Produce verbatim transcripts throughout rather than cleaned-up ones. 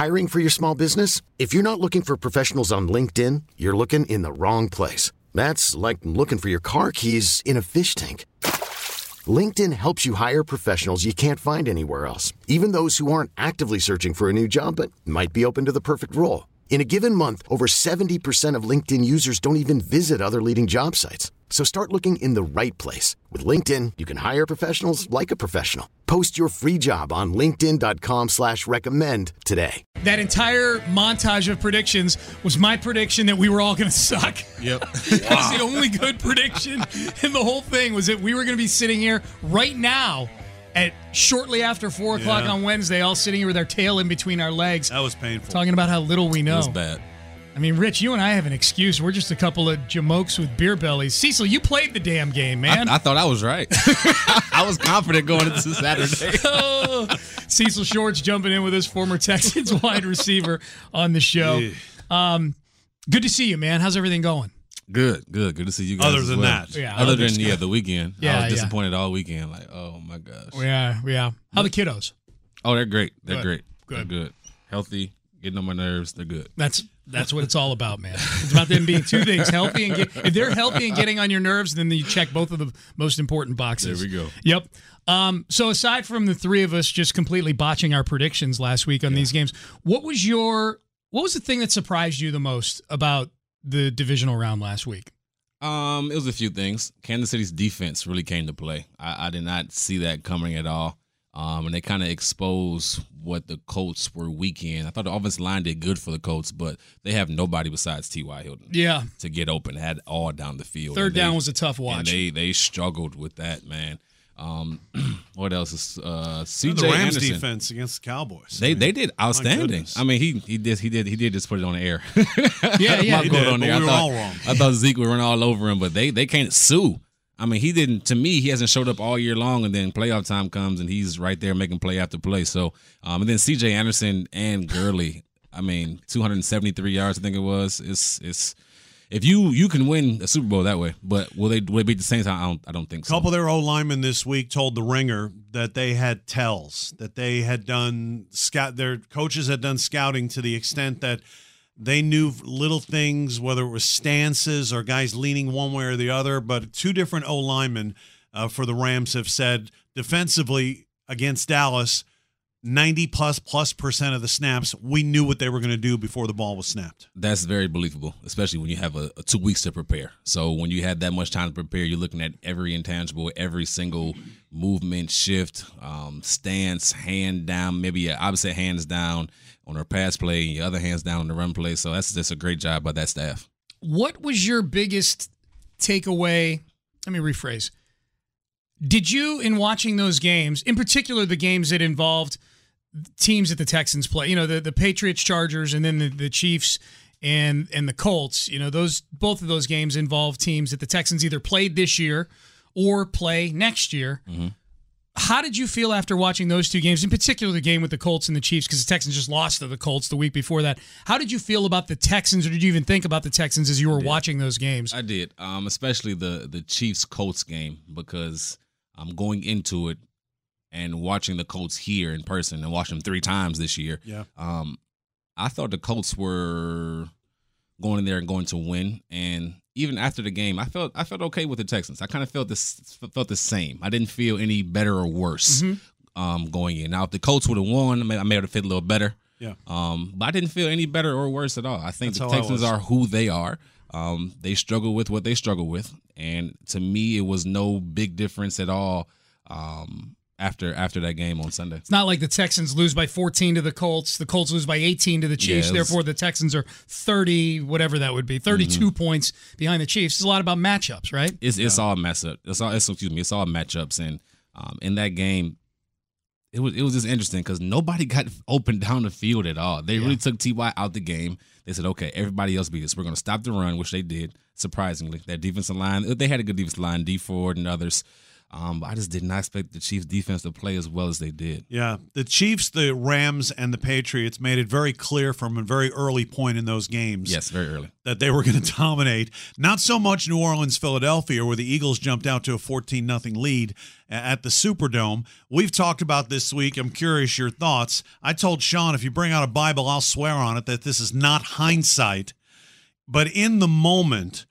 Hiring for your small business? If you're not looking for professionals on LinkedIn, you're looking in the wrong place. That's like looking for your car keys in a fish tank. LinkedIn helps you hire professionals you can't find anywhere else, even those who aren't actively searching for a new job but might be open to the perfect role. In a given month, over seventy percent of LinkedIn users don't even visit other leading job sites. So start looking in the right place. With LinkedIn, you can hire professionals like a professional. Post your free job on linkedin.com slash recommend today. That entire montage of predictions was my prediction that we were all going to suck. Yep. That was the only good prediction in the whole thing, was that we were going to be sitting here right now at shortly after four o'clock Yeah. on Wednesday, all sitting here with our tail in between our legs. That was painful. Talking about how little we know. It was bad. I mean, Rich, you and I have an excuse. We're just a couple of jamokes with beer bellies. Cecil, you played the damn game, man. I, I thought I was right. I was confident going into Saturday. Oh, Cecil Shorts jumping in with us, former Texans wide receiver on the show. Yeah. Um, good to see you, man. How's everything going? Good, good, good to see you guys. Other as than well. that. Yeah, Other other than yeah, the weekend. Yeah, I was yeah. disappointed all weekend. Like, oh my gosh. Yeah, yeah. How the kiddos? Oh, they're great. They're Good, great. good. They're good. Healthy, getting on my nerves. They're good. That's that's what it's all about, man. It's about them being two things: healthy and get, if they're healthy and getting on your nerves, then you check both of the most important boxes. There we go. Yep. Um, so aside from the three of us just completely botching our predictions last week on Yeah. these games, what was your what was the thing that surprised you the most about the divisional round last week? Um, it was a few things. Kansas City's defense really came to play. I, I did not see that coming at all. Um, and they kind of exposed what the Colts were weak in. I thought the offensive line did good for the Colts, but they have nobody besides T Y. Hilton Yeah. to get open. They had all down the field. Third And they- down was a tough And watch. they they struggled with that, man. Um, what else is uh, C J The Rams Anderson? defense against the Cowboys. They I mean, they did outstanding. goodness. I mean, he he did he did he did just put it on the air. Yeah, yeah. My He quote did, on but there. we I were thought all wrong. I thought Zeke would run all over him, but they they can't sue. I mean, he didn't. To me, he hasn't showed up all year long, and then playoff time comes, and he's right there making play after play. So, um, and then C J Anderson and Gurley. I mean, two hundred seventy-three yards, I think it was. It's it's if you you can win a Super Bowl that way, but will they will they beat the Saints? I don't I don't think A so. couple of their O linemen this week told the Ringer that they had tells, that they had done scout. Their coaches had done scouting to the extent that they knew little things, whether it was stances or guys leaning one way or the other. But two different O linemen uh, for the Rams have said defensively against Dallas, ninety plus plus percent of the snaps, we knew what they were going to do before the ball was snapped. That's very believable, especially when you have a, a two weeks to prepare. So when you had that much time to prepare, you're looking at every intangible, every single movement, shift, um, stance, hand down, maybe a opposite hands down on her pass play, and your other hands down on the run play. So that's just a great job by that staff. What was your biggest takeaway? Let me rephrase. Did you, in watching those games, in particular the games that involved teams that the Texans play, you know, the, the Patriots, Chargers, and then the, the Chiefs and and the Colts, you know, those both of those games involve teams that the Texans either played this year or play next year. Mm-hmm. How did you feel after watching those two games, in particular the game with the Colts and the Chiefs, because the Texans just lost to the Colts the week before that? How did you feel about the Texans, or did you even think about the Texans as you were watching those games? I did, um, especially the the Chiefs Colts game, because I'm going into it and watching the Colts here in person and watching them three times this year. Yeah. Um, I thought the Colts were going in there and going to win, and even after the game, I felt I felt okay with the Texans. I kind of felt this felt the same. I didn't feel any better or worse Mm-hmm. um, going in. Now, if the Colts would have won, I may, I may have fit a little better. Yeah. Um, but I didn't feel any better or worse at all. I think That's the how I Texans was. are who they are. Um, they struggle with what they struggle with, and to me, it was no big difference at all. Um, after after that game on Sunday. It's not like the Texans lose by fourteen to the Colts. The Colts lose by eighteen to the Chiefs. Yeah, it was- Therefore, the Texans are thirty, whatever that would be, thirty-two Mm-hmm. points behind the Chiefs. It's a lot about matchups, right? It's it's all mess up. It's all it's, excuse me. It's all matchups, and um, in that game, it was it was just interesting because nobody got open down the field at all. They really took T Y out the game. They said, okay, everybody else beat us. We're going to stop the run, which they did. Surprisingly, that defensive line, they had a good defensive line, D Ford and others. Um, but I just did not expect the Chiefs defense to play as well as they did. Yeah, the Chiefs, the Rams, and the Patriots made it very clear from a very early point in those games. Yes, very early. That they were going to dominate. Not so much New Orleans, Philadelphia, where the Eagles jumped out to a fourteen nothing lead at the Superdome. We've talked about this week. I'm curious your thoughts. I told Sean, if you bring out a Bible, I'll swear on it that this is not hindsight. But in the moment,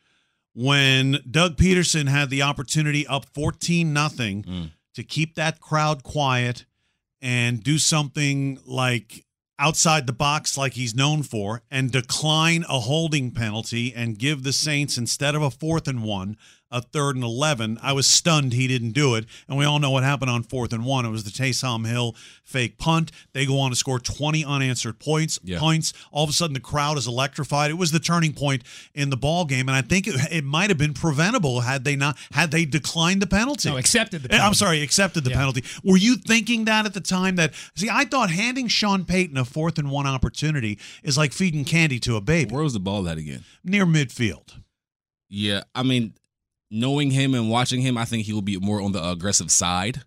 when Doug Peterson had the opportunity up fourteen nothing mm. to keep that crowd quiet and do something like outside the box like he's known for and decline a holding penalty and give the Saints, instead of a fourth and one, a third and eleven, I was stunned he didn't do it. And we all know what happened on fourth and one. It was the Taysom Hill fake punt. They go on to score twenty unanswered points. Yeah. Points. All of a sudden, the crowd is electrified. It was the turning point in the ball game, and I think it, it might have been preventable had they not had they declined the penalty. No, accepted the penalty. I'm sorry, accepted the yeah. penalty. Were you thinking that at the time? That see, I thought handing Sean Payton a fourth and one opportunity is like feeding candy to a baby. Where was the ball at again? Near midfield. Yeah, I mean, knowing him and watching him, I think he will be more on the aggressive side.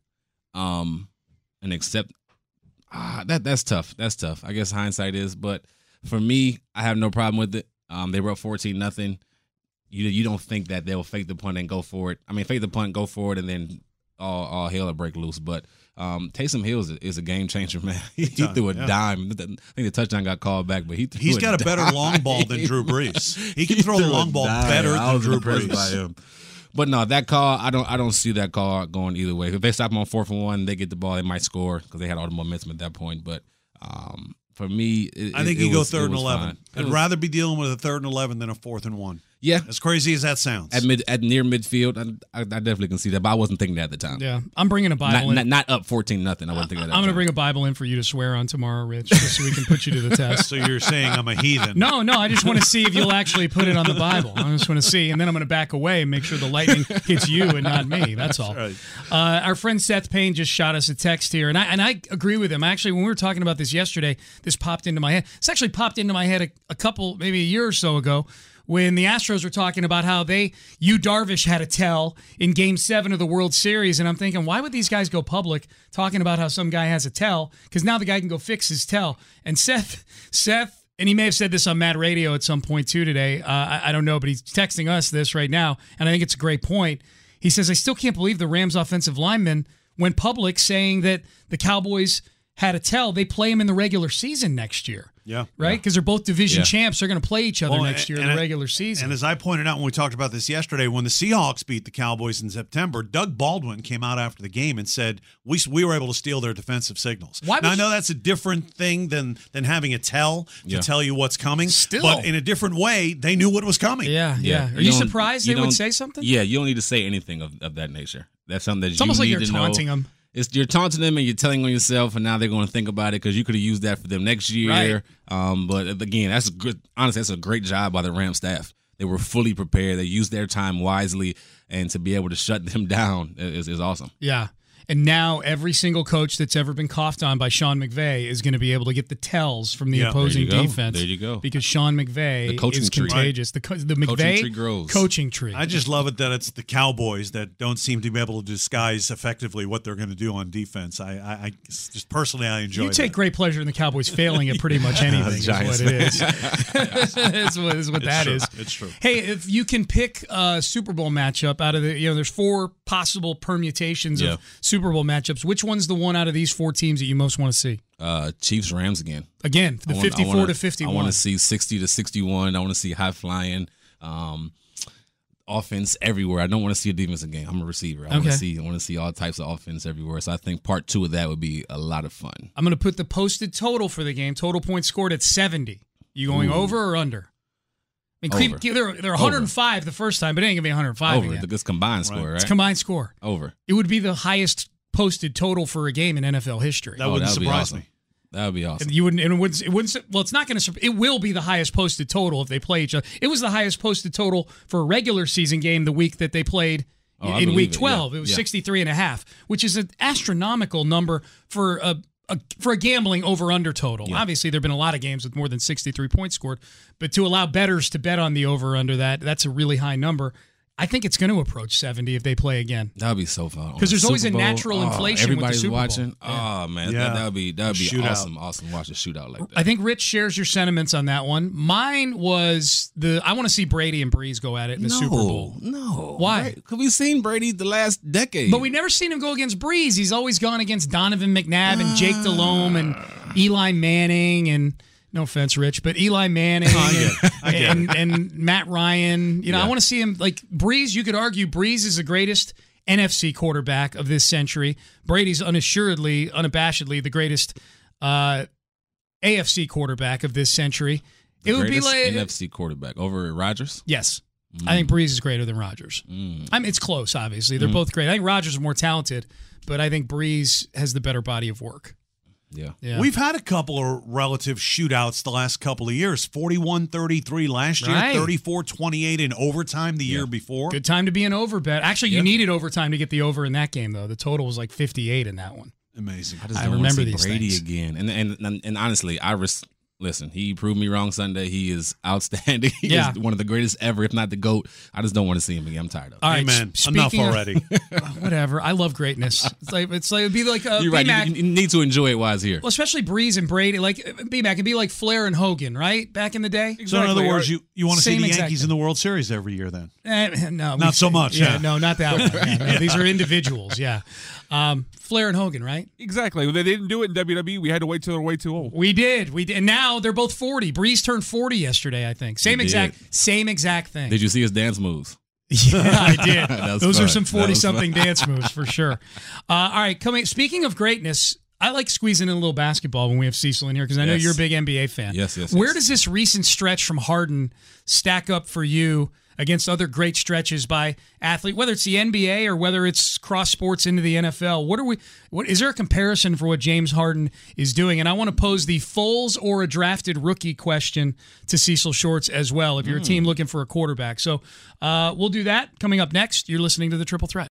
Um, and accept ah, that that's tough. That's tough. I guess hindsight is, but for me, I have no problem with it. Um, they were up fourteen nothing. You you don't think that they'll fake the punt and go for it. I mean, fake the punt, go for it, and then all all hell will break loose. But um, Taysom Hill is a, is a game changer, man. he, he threw a yeah. dime. I think the touchdown got called back, but he threw he's a got a dime. better long ball than Drew Brees. He can he throw a long ball dime. better I than Drew Brees. By him. But no, that call, I don't I don't see that call going either way. If they stop them on fourth and one, they get the ball, they might score because they had all the momentum at that point. But um, for me, it, I think it, you it go was, third and eleven. Fine. I'd was, rather be dealing with a third and eleven than a fourth and one. Yeah, as crazy as that sounds. At mid, at near midfield, I, I, I definitely can see that, but I wasn't thinking that at the time. Yeah, I'm bringing a Bible. Not, in. not, not up fourteen nothing. I wasn't thinking that. I'm going to bring a Bible in for you to swear on tomorrow, Rich, just so we can put you to the test. So you're saying I'm a heathen? No, no. I just want to see if you'll actually put it on the Bible. I just want to see, and then I'm going to back away and make sure the lightning hits you and not me. That's all. That's right. Uh, our friend Seth Payne just shot us a text here, and I and I agree with him. Actually, when we were talking about this yesterday, this popped into my head. This actually popped into my head a, a couple, maybe a year or so ago, when the Astros were talking about how they, Yu Darvish had a tell in Game seven of the World Series, and I'm thinking, why would these guys go public talking about how some guy has a tell? Because now the guy can go fix his tell. And Seth, Seth, and he may have said this on Mad Radio at some point too today, uh, I, I don't know, but he's texting us this right now, and I think it's a great point. He says, I still can't believe the Rams offensive lineman went public saying that the Cowboys had a tell. They play him in the regular season next year. Yeah. Right? Because yeah. they're both division yeah. champs. They're going to play each other well, next year in the regular season. And as I pointed out when we talked about this yesterday, when the Seahawks beat the Cowboys in September, Doug Baldwin came out after the game and said, we we were able to steal their defensive signals. Why now, I know that's a different thing than than having a tell to yeah. tell you what's coming. Still. But in a different way, they knew what was coming. Yeah, yeah. yeah. Are you, you surprised you they would say something? Yeah, you don't need to say anything of, of that nature. That's something that it's you almost need like you're to taunting know. them. It's, you're taunting them and you're telling on yourself, and now they're going to think about it because you could have used that for them next year. Right. Um, but again, that's a good. Honestly, that's a great job by the Rams staff. They were fully prepared. They used their time wisely, and to be able to shut them down is, is awesome. Yeah. And now every single coach that's ever been coughed on by Sean McVay is going to be able to get the tells from the yeah, opposing there defense. There you go. Because Sean McVay the coaching is tree. contagious. The, co- the McVay coaching tree grows. Coaching tree. I just love it that it's the Cowboys that don't seem to be able to disguise effectively what they're going to do on defense. I, I, I just personally, I enjoy. You take that. great pleasure in the Cowboys failing at pretty much anything. Is what it is. That's what, is what it's that true. is. It's true. Hey, if you can pick a Super Bowl matchup out of the, you know, there's four possible permutations yeah. of Super Bowl matchups. Which one's the one out of these four teams that you most want to see? Uh, Chiefs Rams again. Again, the want, fifty-four wanna, to fifty-one. I want to see sixty to sixty-one. I want to see high flying um, offense everywhere. I don't want to see a defensive game. I'm a receiver. I okay. want to see. I want to see all types of offense everywhere. So I think part two of that would be a lot of fun. I'm going to put the posted total for the game. Total points scored at seventy. You going Ooh. over or under? I mean, over. They're, they're one hundred five over. The first time, but it ain't going to be one hundred five over. again. It's combined score, right? right? It's combined score. Over. It would be the highest posted total for a game in N F L history. That oh, wouldn't that would surprise awesome. me. That would be awesome. And you wouldn't. And it wouldn't. It wouldn't. Well, it's not going to. It will be the highest posted total if they play each other. It was the highest posted total for a regular season game the week that they played oh, in week it. twelve. Yeah. It was yeah. sixty-three and a half, which is an astronomical number for a. A, for a gambling over-under total. Yeah. Obviously, there have been a lot of games with more than sixty-three points scored, but to allow bettors to bet on the over-under that, that's a really high number. I think it's going to approach seventy if they play again. That would be so fun. Because there's the always a Super Bowl, natural oh, inflation with the everybody's Super Bowl. watching. Yeah. Oh, man. Yeah. That, that would be, that would be Shootout. awesome. Awesome. Watch a shootout like that. I think Rich shares your sentiments on that one. Mine was the I want to see Brady and Breeze go at it in the no, Super Bowl. No. Why? Because we've seen Brady the last decade. But we've never seen him go against Breeze. He's always gone against Donovan McNabb and Jake Delhomme and Eli Manning and no offense, Rich, but Eli Manning I get it. I get and, and, and Matt Ryan. You know, Yeah. I want to see him like Breeze. You could argue Breeze is the greatest N F C quarterback of this century. Brady's unassuredly, unabashedly the greatest uh, A F C quarterback of this century. The it would be greatest like N F C quarterback over Rodgers. yes. I think Breeze is greater than Rodgers. Mm. I mean, it's close, obviously. They're both great. I think Rodgers is more talented, but I think Breeze has the better body of work. Yeah. Yeah. We've had a couple of relative shootouts the last couple of years. forty-one thirty-three last year, Right. thirty-four twenty-eight in overtime the Yeah. year before. Good time to be an over bet. Actually, you Yeah. needed overtime to get the over in that game, though. The total was like fifty-eight in that one. Amazing. I just I don't remember want to see these Brady things. again. And, and and and honestly, I res- listen. He proved me wrong Sunday. He is outstanding. He Yeah. is one of the greatest ever, if not the GOAT. I just don't want to see him again. I'm tired of it. All right, Amen. s- Enough speaking of- already. Whatever. I love greatness. It's like it's like it'd be like uh, You're right. B-Mac. You, you need to enjoy it while it's here. Well, especially Breeze and Brady. Like B-Mac, it'd be like Flair and Hogan, right? Back in the day. So in other words, you, you want to see Same the exact Yankees thing. in the World Series every year then? Eh, no, Not we- so much, Yeah, yeah. no, not that one. Yeah, no, these are individuals. Yeah, um, Flair and Hogan, right? Exactly. They didn't do it in W W E. We had to wait till they're way too old. We did. We did. And now they're both forty. Breeze turned forty yesterday, I think. Same He exact, did. same exact thing. Did you see his dance moves? Yeah, I did. That was Those are fun. some That was forty-something fun. dance moves for sure. Uh, all right, coming. Speaking of greatness, I like squeezing in a little basketball when we have Cecil in here because I know Yes. you're a big N B A fan. Yes, yes, Where yes. does this recent stretch from Harden stack up for you against other great stretches by athlete, whether it's the N B A or whether it's cross sports into the N F L? What are we? What is there a comparison for what James Harden is doing? And I want to pose the Foles or a drafted rookie question to Cecil Shorts as well. If you're a team looking for a quarterback, so uh, we'll do that coming up next. You're listening to the Triple Threat.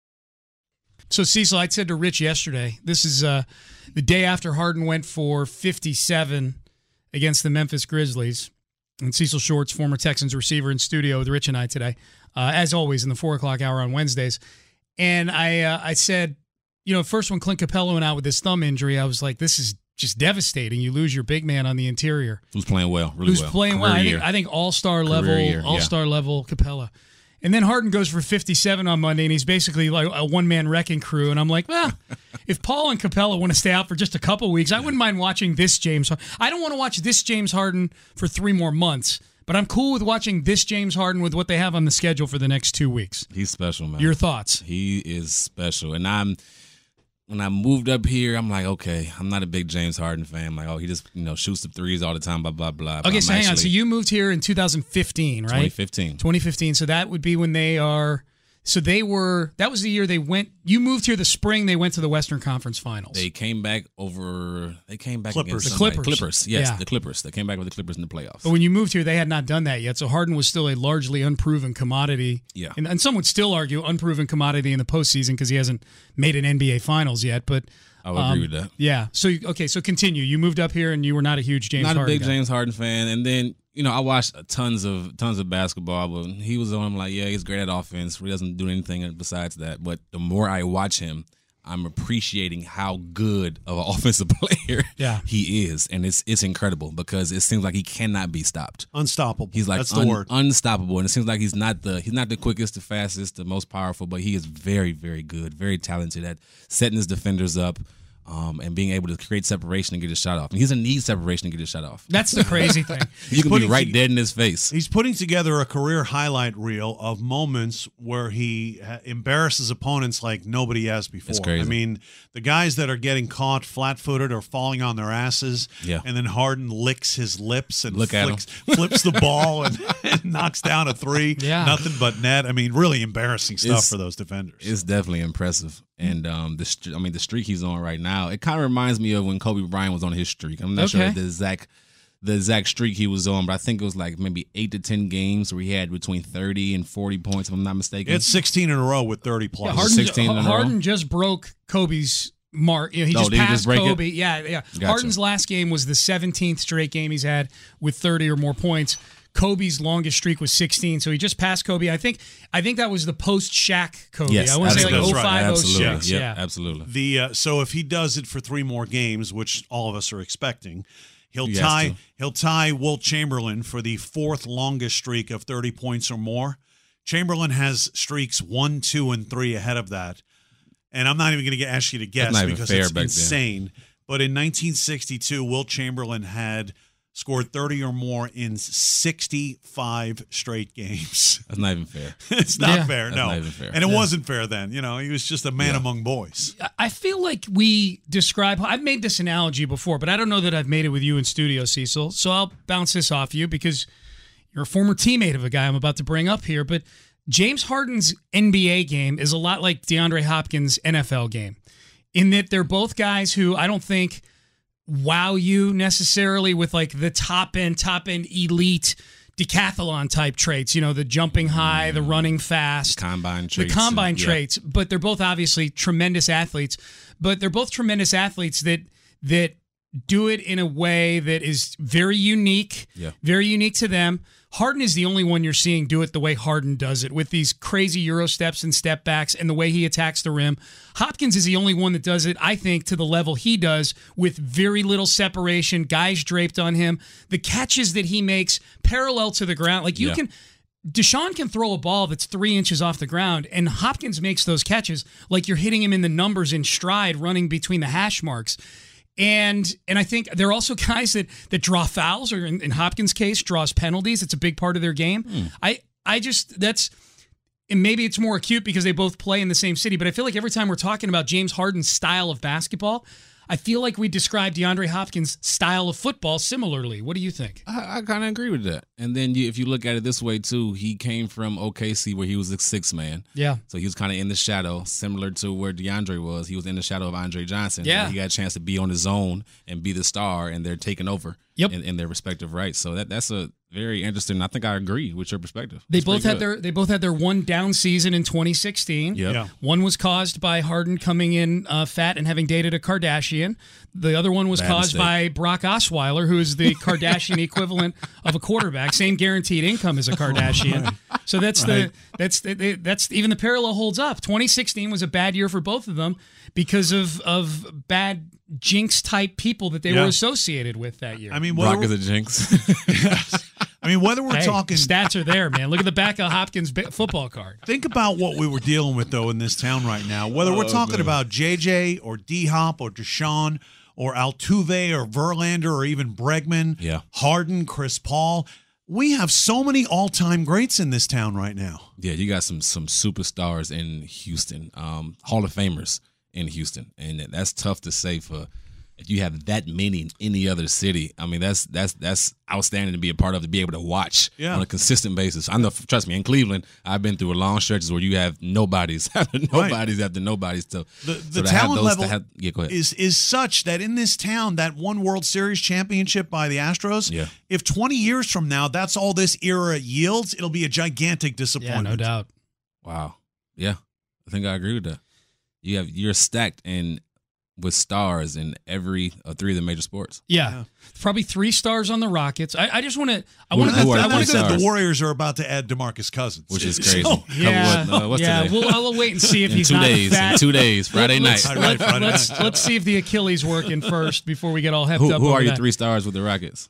So Cecil, I said to Rich yesterday, this is uh, the day after Harden went for fifty-seven against the Memphis Grizzlies. And Cecil Shorts, former Texans receiver, in studio with Rich and I today, uh, as always in the four o'clock hour on Wednesdays. And I uh, I said, you know, first when Clint Capella went out with his thumb injury, I was like, this is just devastating. You lose your big man on the interior. Who's playing well? Really Who's well. playing well. Career I think, year. I think all-star Career level, year, yeah. all-star level Capella. And then Harden goes for fifty-seven on Monday, and he's basically like a one-man wrecking crew. And I'm like, well, if Paul and Capella want to stay out for just a couple weeks, I wouldn't mind watching this James Harden. I don't want to watch this James Harden for three more months, but I'm cool with watching this James Harden with what they have on the schedule for the next two weeks. He's special, man. Your thoughts? He is special. And I'm when I moved up here, I'm like, okay, I'm not a big James Harden fan. I'm like, oh, he just, you know, shoots the threes all the time, blah, blah, blah. But Okay, I'm so hang on. actually- So you moved here in two thousand fifteen, right? twenty fifteen. twenty fifteen. So that would be when they are. So they were. That was the year they went. You moved here the spring. They went to the Western Conference Finals. They came back over. They came back Clippers. against The somebody. Clippers. Clippers, yes, Yeah. the Clippers. They came back with the Clippers in the playoffs. But when you moved here, they had not done that yet. So Harden was still a largely unproven commodity. Yeah. And, and some would still argue unproven commodity in the postseason because he hasn't made an N B A Finals yet. But I would um, agree with that. Yeah. So you- okay. So continue. You moved up here and you were not a huge James Not Harden a big guy. James Harden fan, and then you know I watched tons of tons of basketball, but he was on. I'm like, yeah, he's great at offense. He doesn't do anything besides that. But the more I watch him, I'm appreciating how good of an offensive player Yeah. he is, and it's it's incredible because it seems like he cannot be stopped. Unstoppable. He's like That's the un- word. unstoppable, and it seems like he's not the he's not the quickest, the fastest, the most powerful, but he is very, very good, very talented at setting his defenders up. Um, and being able to create separation and get his shot off. And he doesn't need separation to get his shot off. That's the crazy thing. You can be putting right to- dead in his face. He's putting together a career highlight reel of moments where he ha- embarrasses opponents like nobody has before. It's crazy. I mean, the guys that are getting caught flat-footed or falling on their asses, Yeah. and then Harden licks his lips and Look at flicks, flips the ball and, and knocks down a three. Yeah. Nothing but net. I mean, really embarrassing stuff It's- for those defenders. It's definitely impressive. And um, the str- I mean, the streak he's on right now, it kind of reminds me of when Kobe Bryant was on his streak. I'm not Okay. sure the exact the exact streak he was on, but I think it was like maybe eight to ten games where he had between thirty and forty points, if I'm not mistaken. It's sixteen in a row with thirty plus. Yeah, Harden, sixteen in a row? Harden just broke Kobe's mark. You know, he Oh, just did he passed just break it? Kobe. Yeah, yeah. Gotcha. Harden's last game was the seventeenth straight game he's had with thirty or more points. Kobe's longest streak was sixteen, so he just passed Kobe. I think I think that was the post-Shaq Kobe. Yes, I want to say like absolutely. oh five, oh six. Absolutely. Absolutely. Yep, Yeah. absolutely. The uh, so if he does it for three more games, which all of us are expecting, he'll He has tie to. he'll tie Wilt Chamberlain for the fourth longest streak of thirty points or more. Chamberlain has streaks one, two, and three ahead of that, and I'm not even going to ask you to guess not even because fair it's back then. insane. But in nineteen sixty-two, Wilt Chamberlain had scored thirty or more in sixty-five straight games. That's not even fair. It's not Yeah. fair, That's no. not even fair. And it wasn't fair then. You know, he was just a man Yeah. among boys. I feel like we describe. I've made this analogy before, but I don't know that I've made it with you in studio, Cecil. So I'll bounce this off you because you're a former teammate of a guy I'm about to bring up here. But James Harden's N B A game is a lot like DeAndre Hopkins' N F L game, in that they're both guys who I don't think wow you necessarily with like the top end, top end elite decathlon type traits. You know, the jumping high, the running fast, Combine the traits. combine and- yeah. traits, but they're both obviously tremendous athletes. But they're both tremendous athletes that that do it in a way that is very unique, Yeah. very unique to them. Harden is the only one you're seeing do it the way Harden does it, with these crazy Euro steps and step backs and the way he attacks the rim. Hopkins is the only one that does it, I think, to the level he does, with very little separation, guys draped on him. The catches that he makes parallel to the ground. Like you Yeah. can Deshaun can throw a ball that's three inches off the ground, and Hopkins makes those catches like you're hitting him in the numbers in stride, running between the hash marks. And and I think they're also guys that that draw fouls, or in, in Hopkins' case, draws penalties. It's a big part of their game. Hmm. I I just that's and maybe it's more acute because they both play in the same city. But I feel like every time we're talking about James Harden's style of basketball, I feel like we describe DeAndre Hopkins' style of football similarly. What do you think? I, I kind of agree with that. And then you, if you look at it this way too, he came from O K C where he was a six man. Yeah. So he was kind of in the shadow, similar to where DeAndre was. He was in the shadow of Andre Johnson. Yeah. He got a chance to be on his own and be the star, and they're taking over Yep. in, in their respective rights. So that that's a very interesting. I think I agree with your perspective. They It's both pretty had good. their they both had their one down season in twenty sixteen. Yep. Yeah. One was caused by Harden coming in uh, fat and having dated a Kardashian. The other one was Bad caused by mistake. Brock Osweiler, who is the Kardashian equivalent of a quarterback. Same guaranteed income as a Kardashian. So that's the that's the, that's even the parallel holds up. twenty sixteen was a bad year for both of them because of of bad jinx type people that they Yeah. were associated with that year. I mean, whether, Brock is a jinx. I mean, whether we're Hey, talking, stats are there, man. Look at the back of Hopkins' ba- football card. think about what we were dealing with though in this town right now. Whether we're Oh, talking man. about J J or D Hop or Deshaun or Altuve or Verlander or even Bregman, Yeah. Harden, Chris Paul, we have so many all-time greats in this town right now. Yeah, you got some some superstars in Houston, um, Hall of Famers in Houston, and that's tough to say for if you have that many in any other city. I mean, that's that's that's outstanding to be a part of, to be able to watch Yeah. on a consistent basis. I know, trust me, in Cleveland, I've been through long stretches where you have nobodies after nobodies after nobodies. To, The, so the to have talent those level to have, yeah, go ahead. is is such that in this town, that one World Series championship by the Astros, Yeah. if twenty years from now that's all this era yields, it'll be a gigantic Yeah, disappointment. no doubt. Wow. Yeah, I think I agree with that. You have you're stacked in with stars in every uh, three of the major sports. Yeah. Yeah. Probably three stars on the Rockets. I, I just want to. I Who- want who are to. the I want three to. stars? The Warriors are about to add DeMarcus Cousins, Which is So- crazy. Yeah, What- uh, what's yeah. today? We'll I'll wait and see if in he's two not days. fat. In two days, Friday Let's, night. Right, Friday let's, night. let's see if the Achilles working first before we get all hepped Who, up. who over are your that. three stars with the Rockets?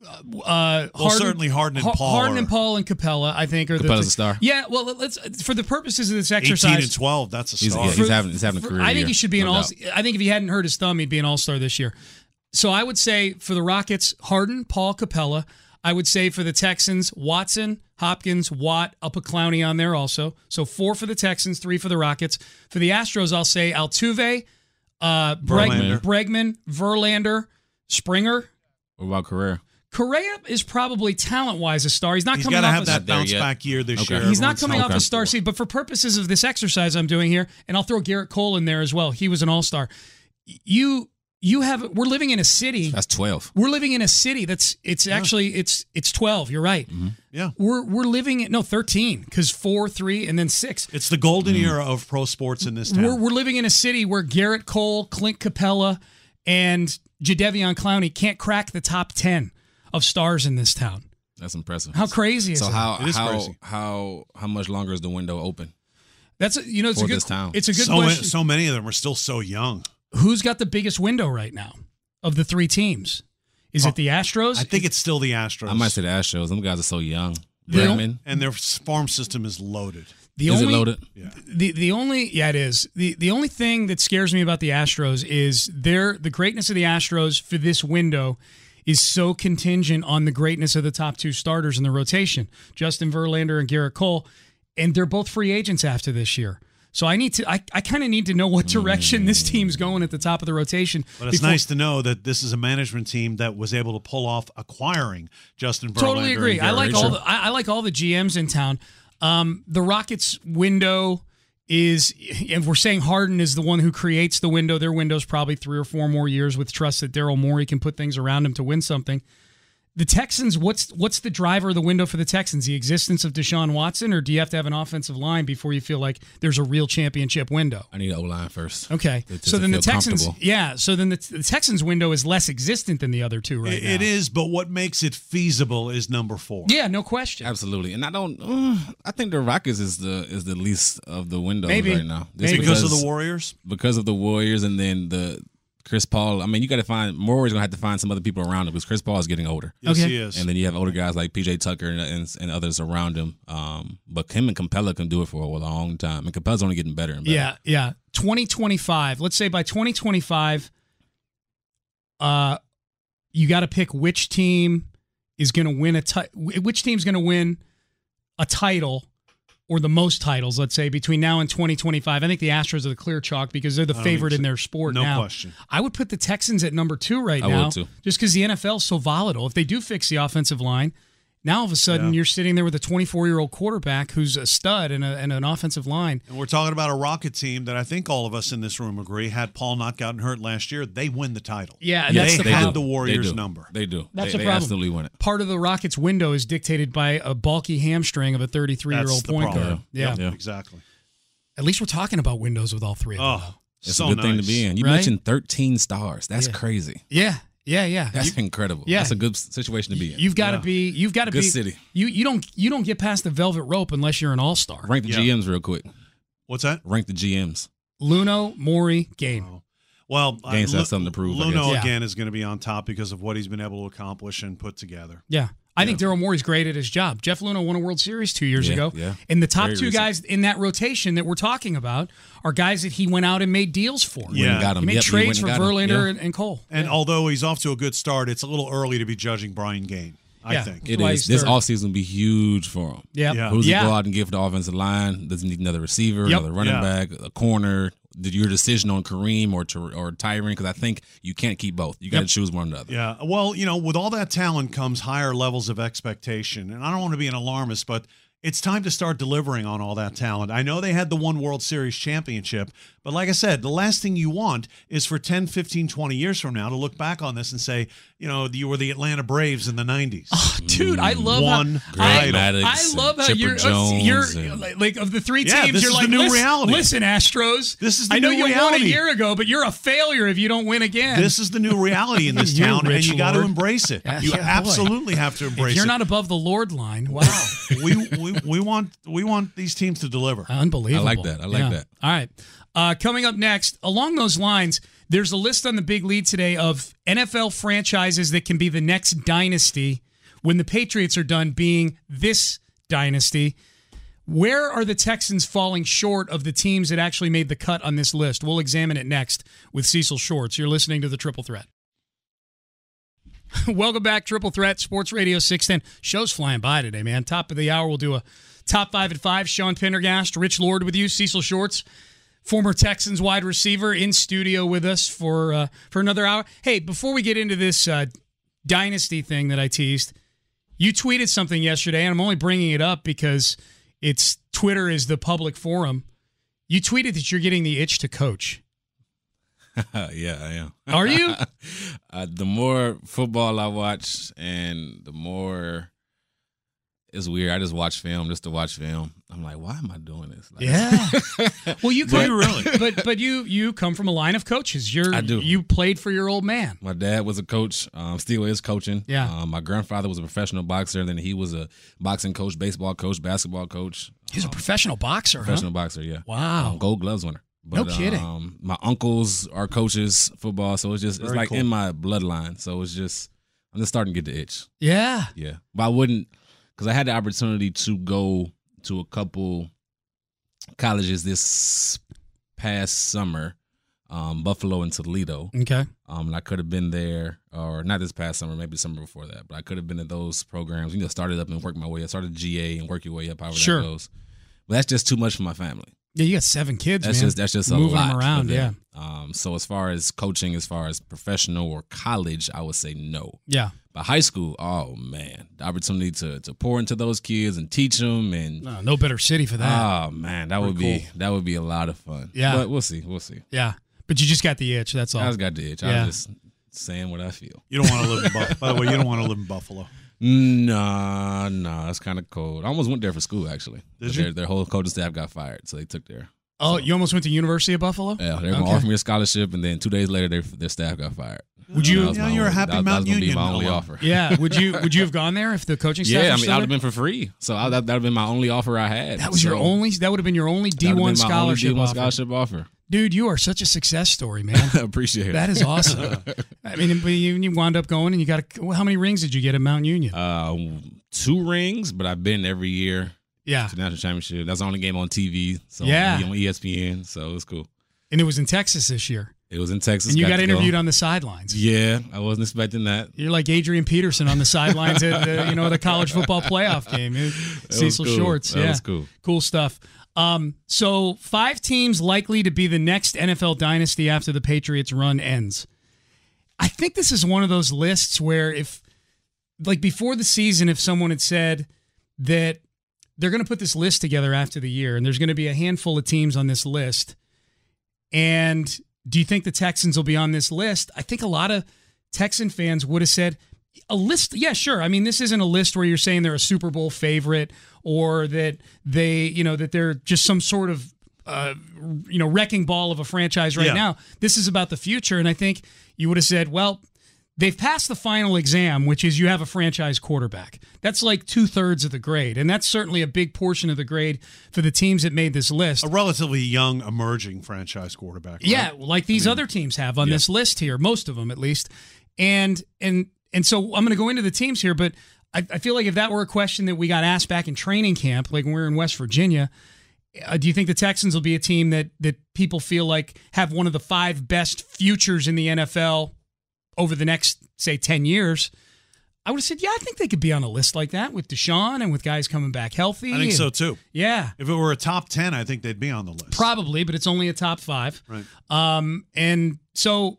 Uh, Well, certainly Harden and Har- Paul Harden are- and Paul and Capella, I think, are Capella's the a star? Yeah. Well, let's for the purposes of this eighteen exercise. and twelve. That's a He's, star. yeah, he's having he's having a For- career I think year, he should be an no all. doubt. I think if he hadn't hurt his thumb, he'd be an all star this year. So I would say for the Rockets, Harden, Paul, Capella. I would say for the Texans, Watson, Hopkins, Watt, up a Clowney on there also. So four for the Texans, three for the Rockets. For the Astros, I'll say Altuve, uh, Verlander. Bregman, Bregman, Verlander, Springer. What about Carrera? Correa is probably talent-wise a star. He's not He's coming got to off have a that there bounce yet. back year this Okay. year. He's not Everyone's coming off Okay. a star seed, but for purposes of this exercise I'm doing here, and I'll throw Garrett Cole in there as well. He was an all-star. You you have we're living in a city. That's twelve. We're living in a city that's it's actually it's it's twelve. You're right. Yeah. We're we're living in no thirteen because four, three, and then six. It's the golden era of pro sports in this town. We're we're living in a city where Garrett Cole, Clint Capella, and Jadeveon Clowney can't crack the top ten of stars in this town. That's impressive. How crazy is so that? how It is how crazy. how how much longer is the window open? That's a, you know it's For a good this town. it's a good so, ma- question. so many of them are still so young. Who's got the biggest window right now of the three teams? Is Oh, it the Astros? I think it's still the Astros. I might say the Astros. Them guys are so young. Yeah. Bregman. And their farm system is loaded. the Is only it loaded? Yeah. the the only yeah it is the the only thing that scares me about the Astros is their the greatness of the Astros for this window is so contingent on the greatness of the top two starters in the rotation, Justin Verlander and Garrett Cole, and they're both free agents after this year. So I need to I, I kind of need to know what direction this team's going at the top of the rotation. But it's before- nice to know that this is a management team that was able to pull off acquiring Justin Verlander. Totally agree. and I like Garrett all Cole. the I, I like all the G Ms in town. Um, the Rockets window is, if we're saying Harden is the one who creates the window, their window's probably three or four more years with trust that Daryl Morey can put things around him to win something. The Texans, what's what's the driver of the window for the Texans? The existence of Deshaun Watson, or do you have to have an offensive line before you feel like there's a real championship window? I need an O-line first. Okay, To- to so then the feel Texans, comfortable. yeah, so then the, the Texans window is less existent than the other two right It- now. it is, but what makes it feasible is number four. Yeah, no question. Absolutely, and I don't. Uh, I think the Rockets is the is the least of the windows Maybe. right now. Just Maybe. Because of the Warriors? because of the Warriors, and then the Chris Paul. I mean, you got to find Morey's gonna have to find some other people around him because Chris Paul is getting older, Yes, Okay. he is. and then you have older guys like P J Tucker and, and, and others around him. Um, but him and Capella can do it for a long time, and Capella's only getting better and better. Yeah, yeah. twenty twenty-five. Let's say by twenty twenty-five, uh, you got to pick which team is going to win a ti- which team's going to win a title or the most titles. Let's say between now and twenty twenty-five. I think the Astros are the clear chalk because they're the I don't favorite think in so. their sport No now. question. I would put the Texans at number two right I would now, too. just because the N F L is so volatile. If they do fix the offensive line. Now all of a sudden Yeah. you're sitting there with a twenty-four-year-old quarterback who's a stud and, a, and an offensive line. And we're talking about a Rocket team that I think all of us in this room agree had Paul not gotten hurt last year, they win the title. Yeah, and they that's the had problem. the They Warriors do. number. They do. That's they, the they problem. absolutely win it. Part of the Rockets' window is dictated by a bulky hamstring of a That's thirty-three-year-old the point problem. guard. Yeah. Yep, Yeah. exactly. At least we're talking about windows with all three of them. Oh, It's so a good nice. thing to be in. You Right? mentioned thirteen stars. That's Yeah. crazy. Yeah, yeah, yeah. That's You, incredible. yeah. That's a good situation to be in. you've got to Yeah. be. You've got to Good be. city. You you don't you don't get past the velvet rope unless you're an all star. Rank the Yeah. G Ms real quick. What's that? Rank the G Ms. Luno, Maury, Game. Oh. Well, Gaines uh, has something to prove, I Luno guess. again is going to be on top because of what he's been able to accomplish and put together. Yeah. I think Daryl Morey's great at his job. Jeff Luno won a World Series two years Yeah, ago. yeah. And the top Very two recent. guys in that rotation that we're talking about are guys that he went out and made deals for. Yeah. Went and got He him. made Yep, he trades went for and got him. Verlander Yeah. and, and Cole. And Yeah. although he's off to a good start, it's a little early to be judging Brian Gaine, I Yeah. think. It Why is. he's This third. offseason will be huge for him. Yep. Yeah. Who's he Yeah. go out and give the offensive line? Does he need another receiver, Yep. another running Yeah. back, a corner? Did your decision on Kareem or Ty- or Tyron? Because I think you can't keep both. You got to Yep. choose one or the other. Yeah. Well, you know, with all that talent comes higher levels of expectation. And I don't want to be an alarmist, but it's time to start delivering on all that talent. I know they had the one World Series championship, but like I said, the last thing you want is for ten, fifteen, twenty years from now to look back on this and say, you know, you were the Atlanta Braves in the nineties. Dude, I love One how I, title. Maddox I love how and you're, Chipper Jones you're and- like, like of the three Yeah, teams. this You're is the like, new listen, reality. listen, Astros. This is the I know new you won a reality. year ago, but you're a failure if you don't win again. This is the new reality in this You town, and rich you got to lord. embrace it. Yeah, You yeah, boy. absolutely have to embrace if you're it. not above the Lord line, wow, we, we we want we want these teams to deliver. unbelievable. I like that. I like that. All right. Uh, coming up next, along those lines, there's a list on the Big Lead today of N F L franchises that can be the next dynasty when the Patriots are done being this dynasty. Where are the Texans falling short of the teams that actually made the cut on this list? We'll examine it next with Cecil Shorts. You're listening to the Triple Threat. Welcome back, Triple Threat, Sports Radio six ten. Show's flying by today, man. Top of the hour, we'll do a top five at five. Sean Pendergast, Rich Lord with you, Cecil Shorts, former Texans wide receiver, in studio with us for uh, for another hour. Hey, before we get into this uh, dynasty thing that I teased, you tweeted something yesterday, and I'm only bringing it up because it's Twitter is the public forum. You tweeted that you're getting the itch to coach. yeah, I am. Are you? uh, the more football I watch, and the more it's weird. I just watch film just to watch film. I'm like, why am I doing this? Like, Yeah. Well, you But- come, really? but but you you come from a line of coaches. You're I do. You played for your old man. My dad was a coach. Um, still is coaching. Yeah. Um, my grandfather was a professional boxer, and then he was a boxing coach, baseball coach, basketball coach. He's a professional boxer, Professional huh? boxer, yeah. Wow. Um, gold gloves winner. No kidding. Um, my uncles are coaches, football, so it's just it's Very like cool. in my bloodline. So it's just I'm just starting to get the itch. Yeah. Yeah, but I wouldn't because I had the opportunity to go to a couple colleges this past summer, um, Buffalo and Toledo. Okay. Um, and I could have been there, or not this past summer, maybe the summer before that. But I could have been at those programs. You know, started up and worked my way up. Started G A and work your way up, however Sure. that goes. But that's just too much for my family. Yeah, you got seven kids, That's man. just that's just a Moving lot them around, for yeah. them. Um, so as far as coaching, as far as professional or college, I would say no. Yeah. But high school, oh man, the opportunity to to pour into those kids and teach them, and No, no better city for that. oh man, that would be that would be a lot of fun. Yeah. But we'll see, we'll see. Yeah. But you just got the itch, that's all. I just got the itch. Yeah. I was just saying what I feel. You don't want to live in Buffalo. By the way, you don't want to live in Buffalo. Nah, nah, it's kind of cold. I almost went there for school actually. Did But you? Their, their whole coaching staff got fired, so they took their. Oh, you almost went to University of Buffalo? Yeah, they were gonna Okay. offer me a scholarship, and then two days later, their their staff got fired. Would you- That was Yeah, my you're a only- happy that, that Mount was gonna Union be my only alum. offer. Yeah. Would you would you have gone there if the coaching staff Yeah, I was mean, still I would have there? been for free. So I, that that would have been my only offer I had. That was your So only that would have been your only that D would've one been my only scholarship D one offer. scholarship offer. Dude, you are such a success story, man. Appreciate it. That is awesome. I mean, but you, you wound up going and you got a, how many rings did you get at Mount Union? uh, two rings, but I've been every year Yeah. to the national championship. That's the only game on T V. So Yeah. on E S P N. So it was cool. And it was in Texas this year. It was in Texas. And you got to go. interviewed on the sidelines. Yeah, I wasn't expecting that. You're like Adrian Peterson on the sidelines at the, you know, the college football playoff game. That was Cecil cool. Shorts. That yeah. was cool. Cool stuff. Um, so five teams likely to be the next N F L dynasty after the Patriots run ends. I think this is one of those lists where if, like before the season, if someone had said that they're going to put this list together after the year and there's going to be a handful of teams on this list, and do you think the Texans will be on this list? I think a lot of Texan fans would have said, a list, yeah, sure. I mean, this isn't a list where you're saying they're a Super Bowl favorite or that they, you know, that they're just some sort of, uh, you know, wrecking ball of a franchise right Yeah. now. This is about the future. And I think you would have said, well, they've passed the final exam, which is you have a franchise quarterback. That's like two thirds of the grade. And that's certainly a big portion of the grade for the teams that made this list. A relatively young, emerging franchise quarterback. Right? Yeah, like these other teams have on this list here, most of them at least. And and and so I'm going to go into the teams here, but I, I feel like if that were a question that we got asked back in training camp, like when we were in West Virginia, uh, do you think the Texans will be a team that that people feel like have one of the five best futures in the N F L over the next, say, ten years? I would have said, yeah, I think they could be on a list like that with Deshaun and with guys coming back healthy. I think and- so too. Yeah. If it were a top ten, I think they'd be on the list. Probably, but it's only a top five. Right. Um, and so,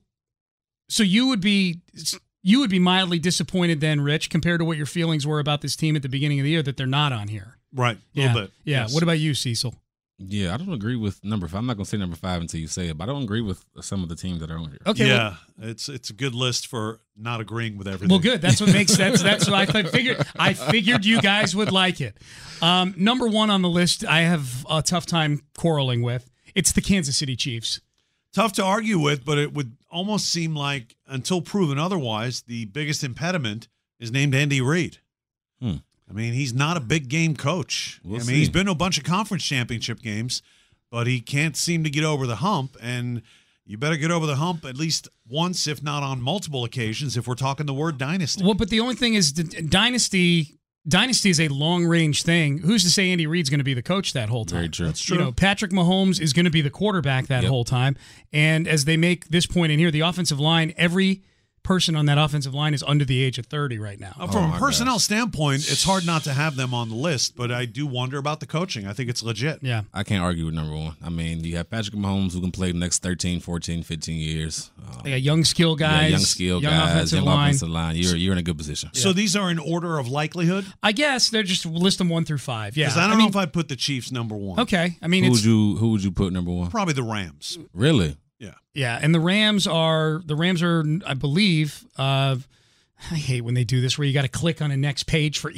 so you would be you would be mildly disappointed then, Rich, compared to what your feelings were about this team at the beginning of the year that they're not on here. Right. A Yeah, little bit. yeah. Yes. What about you, Cecil? Yeah, I don't agree with number five. I'm not going to say number five until you say it, but I don't agree with some of the teams that are on here. Okay. yeah, it's it's a good list for not agreeing with everything. Well, well, good. That's what makes that's that's what I figured. I figured you guys would like it. Um, number one on the list, I have a tough time quarreling with. It's the Kansas City Chiefs. Tough to argue with, but it would almost seem like, until proven otherwise, the biggest impediment is named Andy Reid. Hmm. I mean, he's not a big game coach. We'll I mean, see. he's been to a bunch of conference championship games, but he can't seem to get over the hump. And you better get over the hump at least once, if not on multiple occasions, if we're talking the word dynasty. Well, but the only thing is, the dynasty dynasty is a long range thing. Who's to say Andy Reid's going to be the coach that whole time? Very true. That's true. You know, Patrick Mahomes is going to be the quarterback that Yep. whole time. And as they make this point in here, the offensive line, every person on that offensive line is under the age of thirty right now. Uh, From Oh, a my personnel gosh. standpoint, it's hard not to have them on the list, but I do wonder about the coaching. I think it's legit. Yeah. I can't argue with number one. I mean, you have Patrick Mahomes who can play the next thirteen, fourteen, fifteen years. Um, They got young skill yeah, guys, young skill young guys, offensive young line. offensive line. You're you're in a good position. So these are in order of likelihood? I guess they're just list them one through five. Yeah. Because I don't I know mean, if I'd put the Chiefs number one. okay. I mean, Who it's would you who would you put number one? Probably the Rams. Really? Yeah. yeah, and the Rams are the Rams are, I believe. Uh, I hate when they do this, where you got to click on a next page for each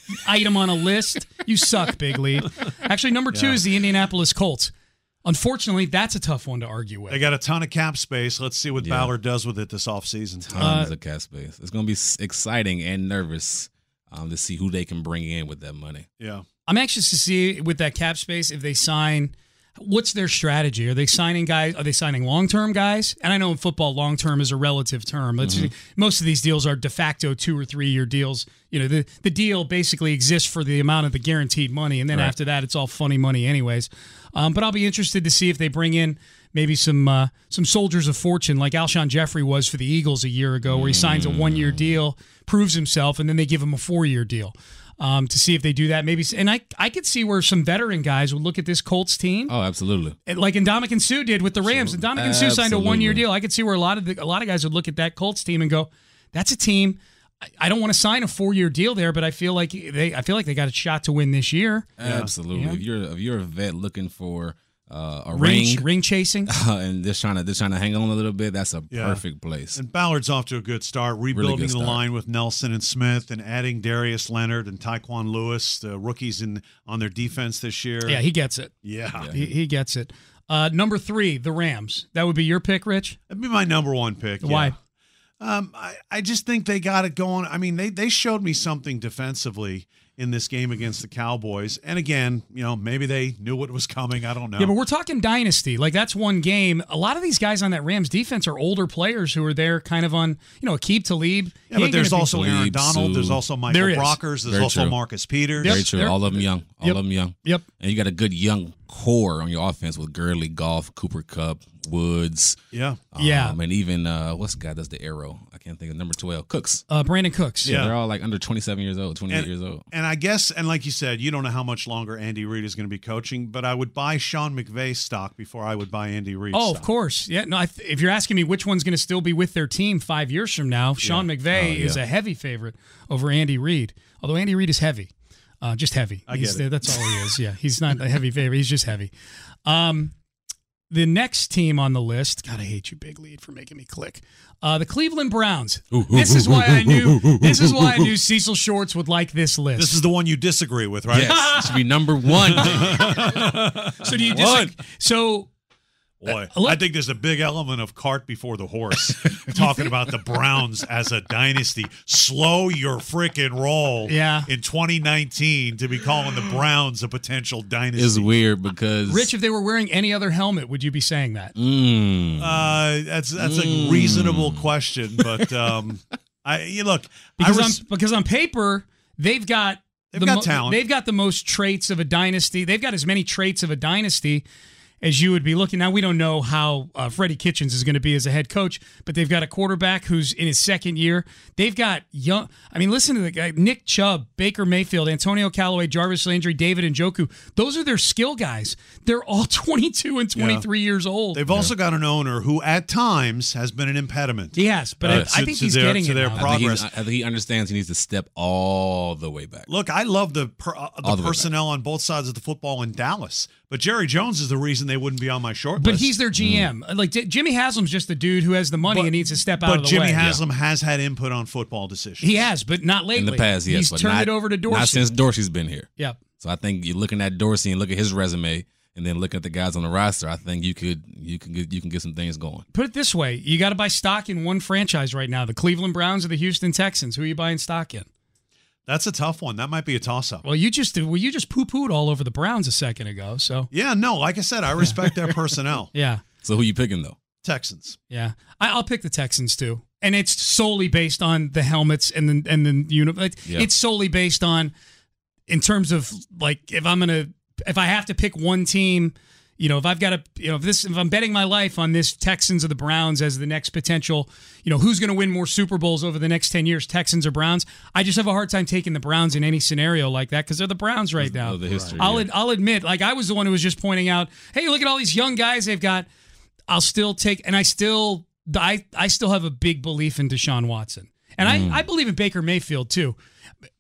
item on a list. You suck, Big Lead. Actually, number two Yeah. is the Indianapolis Colts. Unfortunately, that's a tough one to argue with. They got a ton of cap space. Let's see what Yeah. Ballard does with it this offseason. Tons of cap space. It's going to be s- exciting and nervous um, to see who they can bring in with that money. Yeah. I'm anxious to see with that cap space if they sign. What's their strategy? Are they signing guys? Are they signing long-term guys? And I know in football, long-term is a relative term. It's, Mm-hmm. most of these deals are de facto two or three-year deals. You know, the, the deal basically exists for the amount of the guaranteed money, and then Right. after that, it's all funny money anyways. Um, but I'll be interested to see if they bring in maybe some uh, some soldiers of fortune like Alshon Jeffrey was for the Eagles a year ago, where he signs a one-year deal, proves himself, and then they give him a four-year deal. Um, to see if they do that, maybe, and I I could see where some veteran guys would look at this Colts team, Oh, absolutely. and like Ndamukong Suh did with the Rams. Ndamukong Suh signed a Absolutely. one year deal. I could see where a lot of the, a lot of guys would look at that Colts team and go, "That's a team. I, I don't want to sign a four year deal there, but I feel like they I feel like they got a shot to win this year." Absolutely. Yeah. If you're if you're a vet looking for uh, a Ring ring, ring chasing. and just trying to just trying to hang on a little bit, that's a Yeah. perfect place. And Ballard's off to a good start, rebuilding good the start. line with Nelson and Smith and adding Darius Leonard and Tyquan Lewis, the rookies in on their defense this year. Yeah, he gets it. Yeah. He, he gets it. Uh, number three, the Rams. That would be your pick, Rich. That'd be my number one pick. Why? Yeah. Um, I, I just think they got it going. I mean, they they showed me something defensively in this game against the Cowboys. And again, you know, maybe they knew what was coming. I don't know. Yeah, but we're talking dynasty. Like, that's one game. A lot of these guys on that Rams defense are older players who are there kind of on, you know, Aqib Talib. Yeah, He but ain't there's gonna be- also Aaron Talib, Donald. There's Sue. also Michael There is. Brockers. There's Very also true. Marcus Peters. Yep. Very true. They're- All of them young. All Yep. of them young. Yep. And you got a good young core on your offense with Gurley, Goff, Cooper Kupp, Woods. Yeah. Yeah. Um, and even, uh, what's the guy that's the arrow? I can't think of number twelve. Cooks. Uh, Brandon Cooks. Yeah. They're all like under twenty-seven years old, twenty-eight And- years old. And I guess, and like you said, you don't know how much longer Andy Reid is going to be coaching, but I would buy Sean McVay stock before I would buy Andy Reid Oh, stock. of course. Yeah. No, I th- if you're asking me which one's going to still be with their team five years from now, Sean McVay Oh, yeah. is a heavy favorite over Andy Reid. Although Andy Reid is heavy, uh, just heavy. I He's- get it. That's all he is. Yeah, he's not a heavy favorite. He's just heavy. Um, the next team on the list. God, I hate you, Big Lead, for making me click. Uh, the Cleveland Browns. This is why I knew. This is why I knew Cecil Shorts would like this list. This is the one you disagree with, right? Yes, it should be number one. so do you One. disagree? So. Boy, Uh, look- I think there's a big element of cart before the horse. Talking about the Browns as a dynasty. Slow your freaking roll Yeah. in twenty nineteen to be calling the Browns a potential dynasty. It's weird because Rich, if they were wearing any other helmet, would you be saying that? Mm, Uh, that's that's a reasonable question, but um, I you look Because I res- on because on paper they've got They've the got talent. They've got the most traits of a dynasty. They've got as many traits of a dynasty as you would be looking. Now, we don't know how uh, Freddie Kitchens is going to be as a head coach, but they've got a quarterback who's in his second year. They've got young. I mean, listen to the guy: Nick Chubb, Baker Mayfield, Antonio Callaway, Jarvis Landry, David Njoku. Those are their skill guys. They're all twenty-two and twenty-three years old. they've also got an owner who at times has been an impediment. He has, but Uh, I, I to- think to he's their- getting to it their now. pro- I, think he's- progress. I think he understands he needs to step all the way back. Look, I love the per, uh, All the the way personnel on both sides of the football in Dallas, but Jerry Jones is the reason they wouldn't be on my short But list. he's their G M. Like J- Jimmy Haslam's just a dude who has the money But- and needs to step out But of the Jimmy way. Haslam has had input on football decisions. He has, but not lately. In the past, yes, He's but turned not, it over to Dorsey. Not since Dorsey's been here. Yep. So I think you're looking at Dorsey and look at his resume, and then look at the guys on the roster. I think you could you can get you can get some things going. Put it this way: you got to buy stock in one franchise right now: the Cleveland Browns or the Houston Texans. Who are you buying stock in? That's a tough one. That might be a toss-up. Well, you just well, you just poo-pooed all over the Browns a second ago. So Yeah, no, like I said, I respect their personnel. yeah, So who you picking though? Texans. yeah, I, I'll pick the Texans too, and it's solely based on the helmets and the and the uni- it- Yeah. It's solely based on, in terms of like if I'm gonna if I have to pick one team. You know, if I've got to, you know, if this, if I'm betting my life on this Texans or the Browns as the next potential, you know, who's going to win more Super Bowls over the next ten years, Texans or Browns? I just have a hard time taking the Browns in any scenario like that because they're the Browns right now. Of the history, I'll, yeah. ad- I'll admit, like I was the one who was just pointing out, hey, look at all these young guys they've got. I'll still take, and I still, I, I still have a big belief in Deshaun Watson, and Mm. I, I believe in Baker Mayfield too.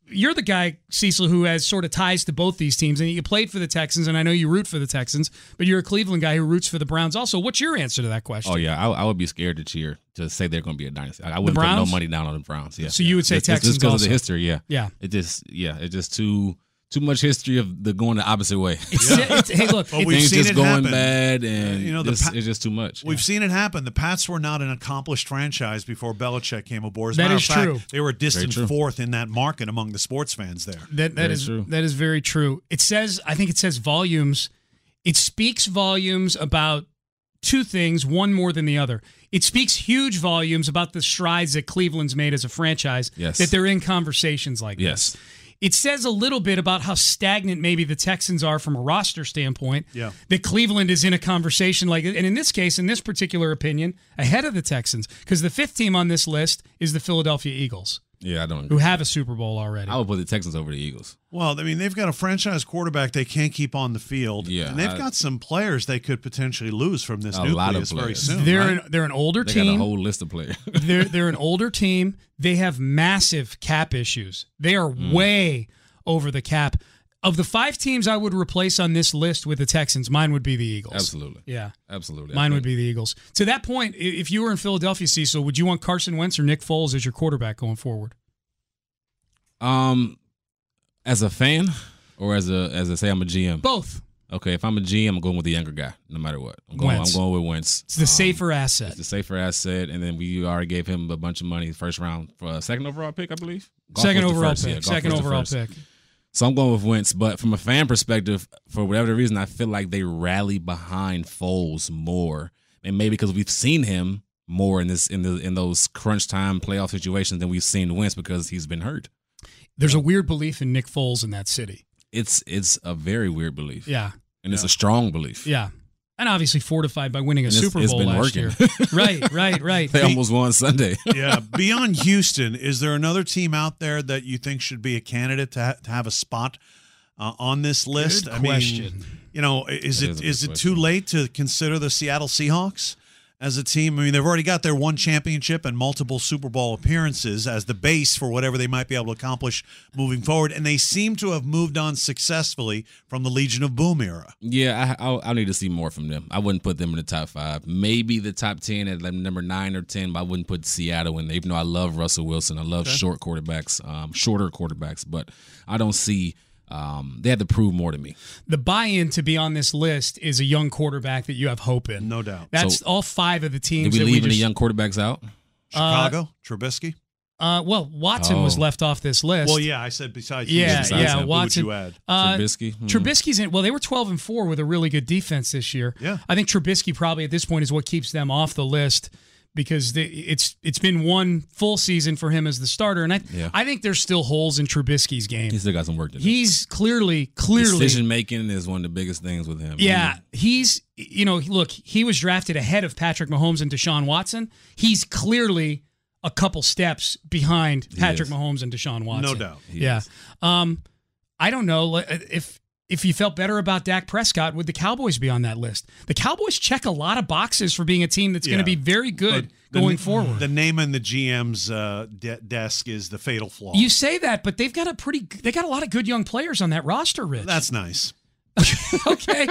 you're the guy, Cecil, who has sort of ties to both these teams, and you played for the Texans, and I know you root for the Texans, but you're a Cleveland guy who roots for the Browns also. What's your answer to that question? Oh, yeah, I, I would be scared to cheer to say they're going to be a dynasty. I, I wouldn't put no money down on the Browns. Yeah. So you would say just, Texans just because also. of the history, yeah. Yeah. It just, yeah, it's just too too much history of the going the opposite way. It's, it's, hey, look, Well, it- we've Things seen just it going happen. bad, and Uh, you know, the just- Pa- it's just too much. We've seen it happen. The Pats were not an accomplished franchise before Belichick came aboard. As a That matter is of fact, true. They were a distant true. fourth in that market among the sports fans there. That that Very is true. that is very true. It says, I think it says volumes. It speaks volumes about two things, one more than the other. It speaks huge volumes about the strides that Cleveland's made as a franchise. Yes. That they're in conversations like Yes. this. It says a little bit about how stagnant maybe the Texans are from a roster standpoint. Yeah. That Cleveland is in a conversation like, and in this case, in this particular opinion, ahead of the Texans, because the fifth team on this list is the Philadelphia Eagles, Yeah, I don't who agree. have a Super Bowl already. I would put the Texans over the Eagles. Well, I mean, they've got a franchise quarterback they can't keep on the field. Yeah, and they've I- got some players they could potentially lose from this A lot of nucleus very players. soon. They're right? an, they're an older They team. got a whole list of players. they're they're an older team. They have massive cap issues. They are Mm. way over the cap. Of the five teams I would replace on this list with the Texans, mine would be the Eagles. Absolutely. Yeah. Absolutely. Mine would be the Eagles. To that point, i- if you were in Philadelphia, Cecil, would you want Carson Wentz or Nick Foles as your quarterback going forward? Um, as a fan or as a as a say I'm a G M. Both. Okay, if I'm a G M, I'm going with the younger guy, no matter what. I'm going. Wentz. I'm going with Wentz. It's the Um, safer asset. It's the safer asset, and then we already gave him a bunch of money first round for a second overall pick, I believe. Goff Second was the overall first, yeah, pick. Goff Second was the overall first. pick. So I'm going with Wentz, but from a fan perspective, for whatever reason, I feel like they rally behind Foles more, and maybe because we've seen him more in this in the in those crunch time playoff situations than we've seen Wentz because he's been hurt. There's a weird belief in Nick Foles in that city. It's it's a very weird belief, Yeah. and it's a strong belief. Yeah. And obviously fortified by winning a And it's- Super it's Bowl been last working. year. Right, right, right. They almost won Sunday. yeah. Beyond Houston, is there another team out there that you think should be a candidate to, ha- to have a spot uh, on this list? Good I mean, question. you know, is That it is a is good it too question. late to consider the Seattle Seahawks as a team? I mean, they've already got their one championship and multiple Super Bowl appearances as the base for whatever they might be able to accomplish moving forward, and they seem to have moved on successfully from the Legion of Boom era. Yeah, I, I'll, I'll need to see more from them. I wouldn't put them in the top five. Maybe the top ten at like number nine or ten, but I wouldn't put Seattle in there. Even though I love Russell Wilson, I love short quarterbacks, um, shorter quarterbacks, but I don't see. Um, they had to prove more to me. The buy-in to be on this list is a young quarterback that you have hope in. No doubt. That's So, all five of the teams. Did we that leave we any just, young quarterbacks out? Chicago, Trubisky. Uh, well, Watson Oh. was left off this list. Well, yeah, I said besides. yeah, Houston, yeah. who would Watson. you add? Uh, Trubisky? Hmm. Trubisky's in. Well, they were twelve and four with a really good defense this year. Yeah. I think Trubisky probably at this point is what keeps them off the list because they, it's it's been one full season for him as the starter, and I Yeah. I think there's still holes in Trubisky's game. He still got some work to do. He's clearly clearly Decision making is one of the biggest things with him. Yeah, he's, you know, look, he was drafted ahead of Patrick Mahomes and Deshaun Watson. He's clearly a couple steps behind Patrick is. Mahomes and Deshaun Watson. No doubt. He Yeah. is. Um, I don't know if if you felt better about Dak Prescott, would the Cowboys be on that list? The Cowboys check a lot of boxes for being a team that's going Yeah. to be very good But the- going forward. The name on the G M's uh, de- desk is the fatal flaw. You say that, but they've got a pretty they got a lot of good young players on that roster, Rich. That's nice. okay.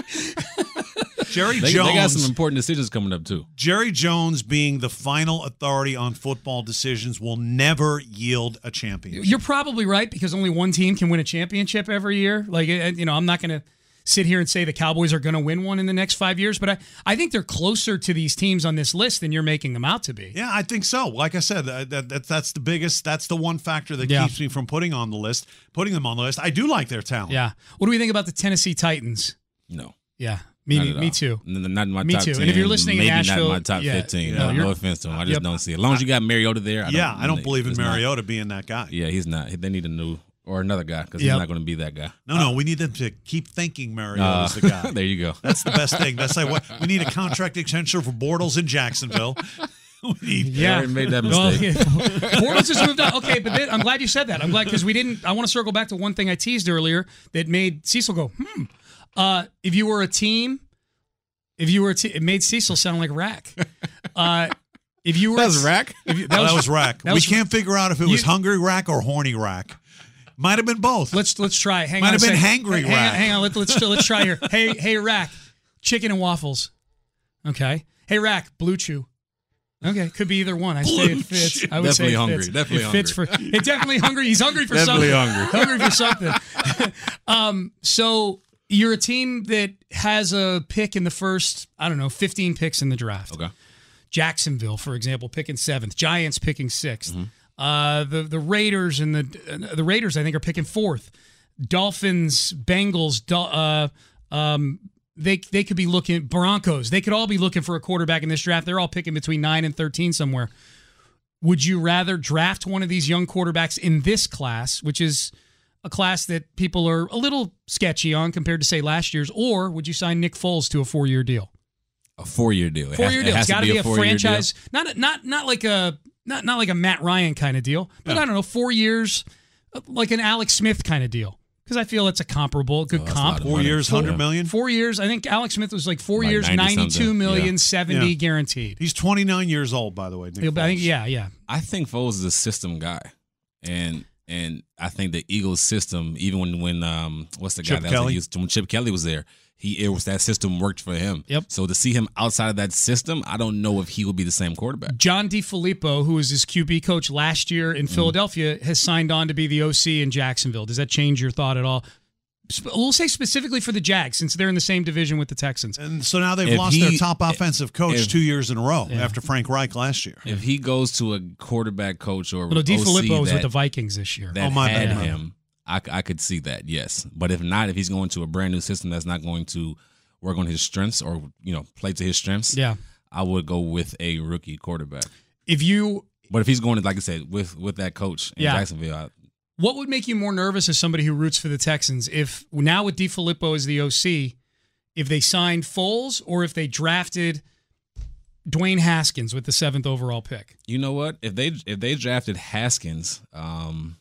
Jerry They, Jones. they got some important decisions coming up too. Jerry Jones, being the final authority on football decisions, will never yield a championship. You're probably right because only one team can win a championship every year. Like, uh, you know, I'm not going to sit here and say the Cowboys are going to win one in the next five years, but I, I think they're closer to these teams on this list than you're making them out to be. Yeah, I think so. Like I said, uh, that, that that's the biggest. That's the one factor that Yeah. keeps me from putting on the list, putting them on the list. I do like their talent. Yeah. What do we think about the Tennessee Titans? No. Yeah. Me, Not at me all. too. N- Not in my Me top too. ten. And if you're listening in maybe Nashville, not in my top yeah, fifteen. no, No, you're- no offense to him. I just Yep. don't see it. As long as you got Mariota there, I yeah. don't, I don't believe in it's not- Mariota being that guy. Yeah, he's not. They need a new or another guy because Yep. he's not going to be that guy. No, no, we need them to keep thinking Mariota's Uh, the guy. there you go. That's the best thing. That's like what we need a contract extension for Bortles in Jacksonville. we need, Yeah. already made that Well, mistake. yeah. Bortles has moved on. Okay, but then, I'm glad you said that. I'm glad because we didn't. I want to circle back to one thing I teased earlier that made Cecil go, hmm. Uh, if you were a team, if you were a team, it made Cecil sound like Rack. Uh, if you were That was Rack? If you, that, was, that was rack. that we was- can't figure out if it was you- hungry rack or horny rack. Might have been both. Let's let's try. Hang Might on. have a been second. hangry Hang, rack. hang on. Let, let's let's try here. Hey hey rack, chicken and waffles. Okay. Hey rack, blue chew. Okay, could be either one. I say it fits. I would Definitely say it hungry. fits. Definitely it fits hungry. for. It definitely hungry. He's hungry for Definitely something. hungry. Hungry for something. um. So you're a team that has a pick in the first, I don't know, fifteen picks in the draft. Okay. Jacksonville, for example, picking seventh. Giants picking sixth. Mm-hmm. Uh, the the Raiders and the uh, the Raiders, I think, are picking fourth. Dolphins, Bengals, Dol- uh, um, they they could be looking. Broncos, they could all be looking for a quarterback in this draft. They're all picking between nine and thirteen somewhere. Would you rather draft one of these young quarterbacks in this class, which is a class that people are a little sketchy on compared to, say, last year's, or would you sign Nick Foles to a four-year deal? A four-year deal. It Four has- year it deal. has It's got to be a four-year franchise, deal. not not not like a not not like a Matt Ryan kind of deal, but I don't know, four years, like an Alex Smith kind of deal. Because I feel it's a comparable, good Oh, that's a comp. lot of Four money. years, Four- hundred million. Four years. I think Alex Smith was like four Like years, ninety ninety-two something. million, Yeah. seventy Yeah. guaranteed. He's twenty-nine years old, by the way. Nick I think Foles. yeah, yeah. I think Foles is a system guy, and and I think the Eagles system, even when when um what's the guy Chip that Kelly? was used when Chip Kelly was there, he it was that system worked for him. Yep. So to see him outside of that system, I don't know if he will be the same quarterback. John DeFilippo, who was his Q B coach last year in Philadelphia, has signed on to be the O C in Jacksonville. Does that change your thought at all? Sp- We'll say specifically for the Jags, since they're in the same division with the Texans. And so now they've If lost he- their top offensive coach if- two years in a row Yeah. after Frank Reich last year. If he goes to a quarterback coach or Well, O C DeFilippo was that, with the Vikings this year. that Oh, my had bad, my him, I, I could see that, yes. But if not, if he's going to a brand new system that's not going to work on his strengths or you know play to his strengths, Yeah. I would go with a rookie quarterback. If you But if he's going to, like I said, with with that coach in Yeah. Jacksonville, I, What would make you more nervous as somebody who roots for the Texans if now with DeFilippo as the O C, if they signed Foles or if they drafted Dwayne Haskins with the seventh overall pick? you know what? If they if they drafted Haskins, um,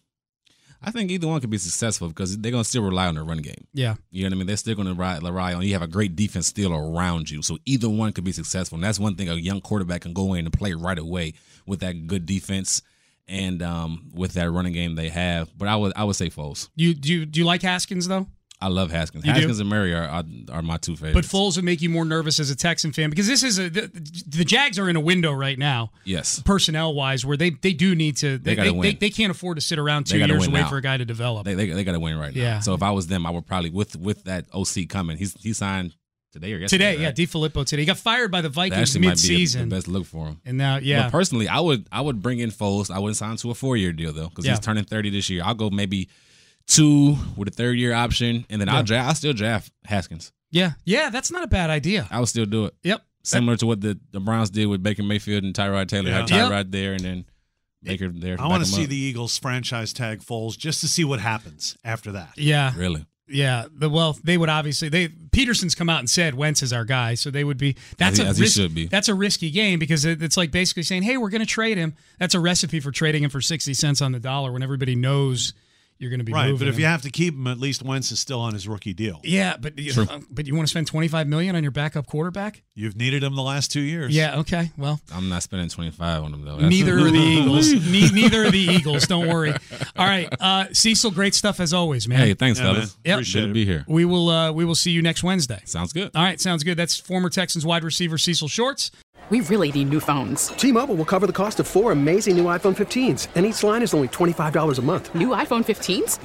I think either one could be successful because they're gonna still rely on their run game. Yeah. You know what I mean? They're still gonna rely, rely on you have a great defense still around you, so either one could be successful. And that's one thing a young quarterback can go in and play right away with that good defense and um, with that running game they have. But I would I would say Foles. You do you, do you like Haskins though? I love Haskins. You do? Haskins and Murray are, are are my two But favorites. Foles would make you more nervous as a Texan fan because this is a the, the Jags are in a window right now, yes, personnel wise, where they, they do need to they They gotta they, win. they, they can't afford to sit around They two gotta years win and wait now. for a guy to develop. they they, they got to win right now. Yeah. So if I was them, I would probably with with that O C coming. He's he signed today or yesterday. Today, yeah, right? DeFilippo today. He got fired by the That Vikings actually might be the, mid-season. the best look for him. And now, yeah. But personally, I would I would bring in Foles. I wouldn't sign to a four year deal though, because Yeah. he's turning thirty this year. I'll go maybe two with a third year option, and then Yeah. I'll draft. I'll still draft Haskins. Yeah, yeah, that's not a bad idea. I would still do it. Yep. Similar to what the, the Browns did with Baker Mayfield and Tyrod Taylor. Have Yeah. Tyrod there and then Baker there. I want to back him see up. the Eagles franchise tag Foles just to see what happens after that. Yeah, Really? yeah. The well, they would obviously they Peterson's come out and said Wentz is our guy, so they would be. That's As he- a as he ris- should be. That's a risky game because it, it's like basically saying, hey, we're going to trade him. That's a recipe for trading him for sixty cents on the dollar when everybody knows you're going to be Right, moving but if him. you have to keep him, at least Wentz is still on his rookie deal. Yeah, but you, uh, but you want to spend twenty-five million dollars on your backup quarterback? You've needed him the last two years. Yeah. Okay. Well. I'm not spending twenty-five on him though. That's- Neither are the Eagles. Ne- neither are the Eagles. Don't worry. All right, uh, Cecil. Great stuff as always, man. Hey, thanks, Yeah, fellas. man. Yep. Appreciate Good to it. be here. We will. Uh, we will see you next Wednesday. Sounds good. All right, sounds good. That's former Texans wide receiver Cecil Shorts. We really need new phones. T-Mobile will cover the cost of four amazing new iPhone fifteens, and each line is only twenty-five dollars a month. New iPhone fifteens?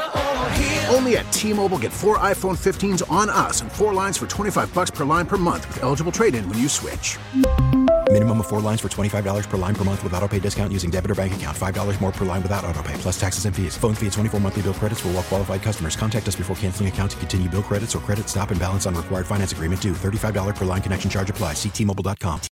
Only at T-Mobile, get four iPhone fifteens on us and four lines for twenty-five bucks per line per month with eligible trade-in when you switch. Minimum of four lines for twenty-five dollars per line per month with autopay discount using debit or bank account. five dollars more per line without autopay, plus taxes and fees. Phone fee at twenty-four monthly bill credits for well-qualified customers. Contact us before canceling account to continue bill credits or credit stop and balance on required finance agreement due. thirty-five dollars per line connection charge applies. See T Mobile dot com.